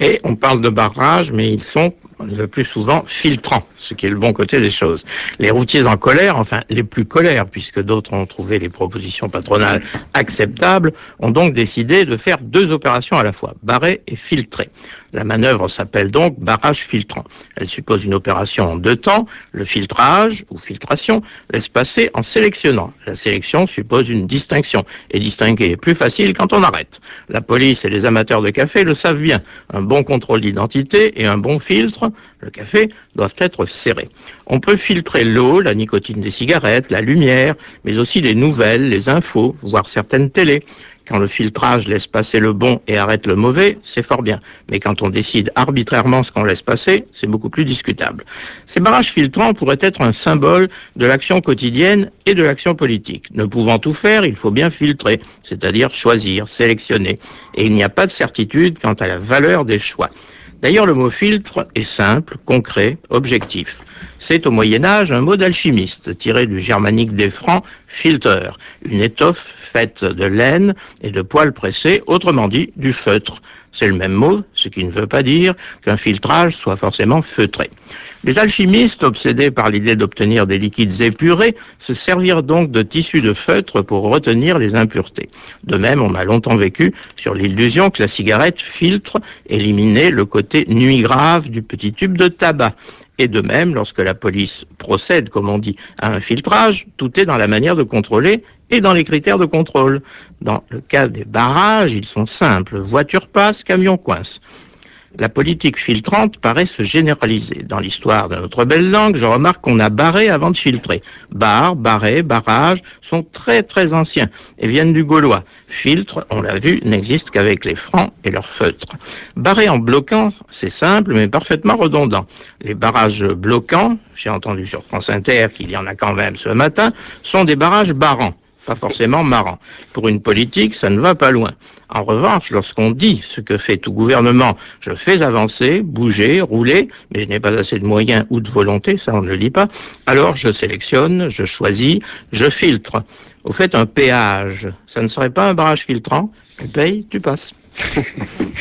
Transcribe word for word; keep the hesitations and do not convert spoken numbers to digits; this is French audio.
Et on parle de barrages, mais ils sont le plus souvent filtrants, ce qui est le bon côté des choses. Les routiers en colère, enfin les plus colères, puisque d'autres ont trouvé les propositions patronales acceptables, ont donc décidé de faire deux opérations à la fois, barrer et filtrer. La manœuvre s'appelle donc barrage filtrant. Elle suppose une opération en deux temps. Le filtrage, ou filtration, laisse passer en sélectionnant. La sélection suppose une distinction, et distinguer est plus facile quand on arrête. La police et les amateurs de café le savent bien. Un bon contrôle d'identité et un bon filtre, le café, doivent être serrés. On peut filtrer l'eau, la nicotine des cigarettes, la lumière, mais aussi les nouvelles, les infos, voire certaines télés. Quand le filtrage laisse passer le bon et arrête le mauvais, c'est fort bien. Mais quand on décide arbitrairement ce qu'on laisse passer, c'est beaucoup plus discutable. Ces barrages filtrants pourraient être un symbole de l'action quotidienne et de l'action politique. Ne pouvant tout faire, il faut bien filtrer, c'est-à-dire choisir, sélectionner. Et il n'y a pas de certitude quant à la valeur des choix. D'ailleurs, le mot filtre est simple, concret, objectif. C'est au Moyen-Âge un mot d'alchimiste, tiré du germanique des Francs, filter, une étoffe faite de laine et de poils pressés, autrement dit, du feutre. C'est le même mot, ce qui ne veut pas dire qu'un filtrage soit forcément feutré. Les alchimistes, obsédés par l'idée d'obtenir des liquides épurés, se servirent donc de tissus de feutre pour retenir les impuretés. De même, on a longtemps vécu sur l'illusion que la cigarette filtre, éliminait le côté nuit grave du petit tube de tabac. Et de même, lorsque la police procède, comme on dit, à un filtrage, tout est dans la manière de contrôler et dans les critères de contrôle. Dans le cas des barrages, ils sont simples. Voiture passe, camion coince. La politique filtrante paraît se généraliser. Dans l'histoire de notre belle langue, je remarque qu'on a barré avant de filtrer. Bar, barré, barrage sont très très anciens et viennent du gaulois. Filtre, on l'a vu, n'existe qu'avec les Francs et leurs feutres. Barrer en bloquant, c'est simple mais parfaitement redondant. Les barrages bloquants, j'ai entendu sur France Inter qu'il y en a quand même ce matin, sont des barrages barrants. Pas forcément marrant. Pour une politique, ça ne va pas loin. En revanche, lorsqu'on dit ce que fait tout gouvernement, je fais avancer, bouger, rouler, mais je n'ai pas assez de moyens ou de volonté, ça on ne le dit pas, alors je sélectionne, je choisis, je filtre. Au fait, un péage, ça ne serait pas un barrage filtrant? Tu payes, tu passes.